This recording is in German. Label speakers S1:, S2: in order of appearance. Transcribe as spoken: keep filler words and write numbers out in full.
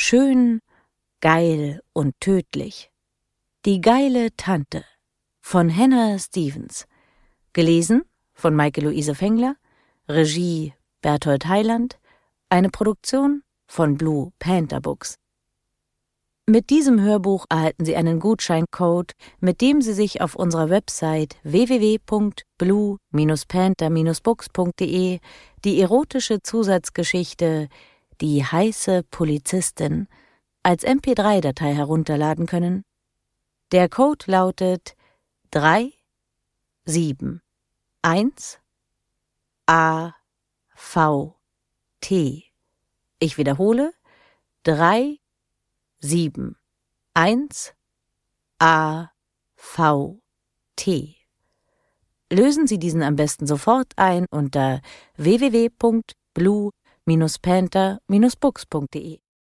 S1: Schön, geil und tödlich. Die geile Tante von Hannah Stevens. Gelesen von Maike-Luise Fengler, Regie Berthold Heiland, eine Produktion von Blue Panther Books. Mit diesem Hörbuch erhalten Sie einen Gutscheincode, mit dem Sie sich auf unserer Website w w w punkt blue panther books punkt de die erotische Zusatzgeschichte Die heiße Polizistin als M P drei Datei herunterladen können. Der Code lautet drei sieben eins A V T. Ich wiederhole, drei sieben eins A V T. Lösen Sie diesen am besten sofort ein unter w w w punkt blue panther books punkt de.